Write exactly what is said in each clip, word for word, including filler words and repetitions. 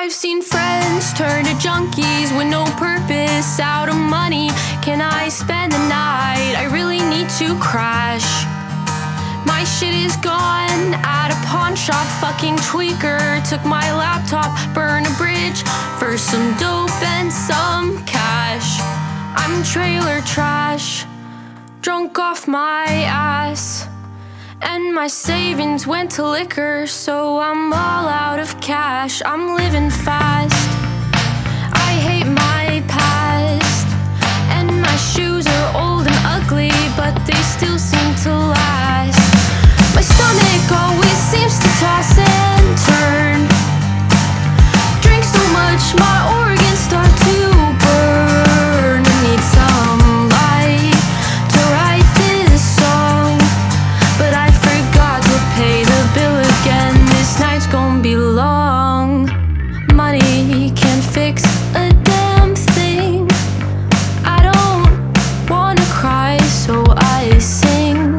I've seen friends turn to junkies with no purpose, out of money. Can I spend the night? I really need to crash. My shit is gone at a pawn shop. Fucking tweaker took my laptop, burn a bridge for some dope and some cash. I'm trailer trash, drunk off my ass, and my savings went to liquor, so I'm all out of cash. I'm living fast, I hate my past, and my shoes are old and ugly, but they still seem to last. My stomach always seems to toss and turn. Drink so much, my organs start to burn. I need some light to write this song, but I forgot to pay the bill again. This night's gonna be long. Money can't fix a damn thing. I don't wanna cry, so I sing.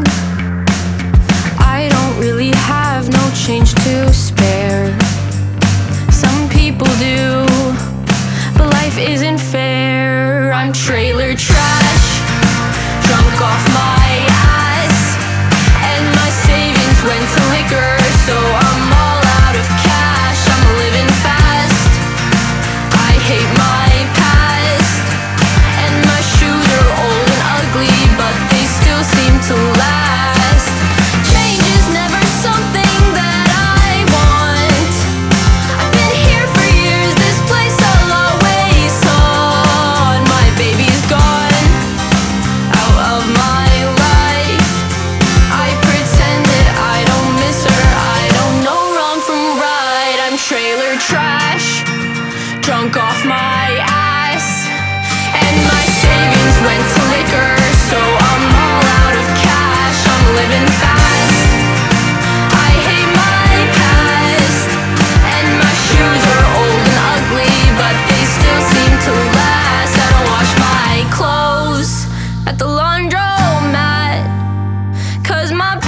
I don't really have no change to spare. Some people do, but life isn't fair. I'm trailer trash, drunk off my ass, and my savings went to liquor, so I'm all out of cash. I'm living fast, I hate my past, and my shoes are old and ugly, but they still seem to last. Change is never something that I want. I've been here for years, this place I'll always haunt. My baby's gone, out of my life. I pretend that I don't miss her, I don't know wrong from right. I'm trailer trash, drunk off my ass, and my savings went to liquor, so I'm all out of cash. I'm living fast, I hate my past, and my shoes are old and ugly, but they still seem to last. I don't wash my clothes at the laundromat, 'cause my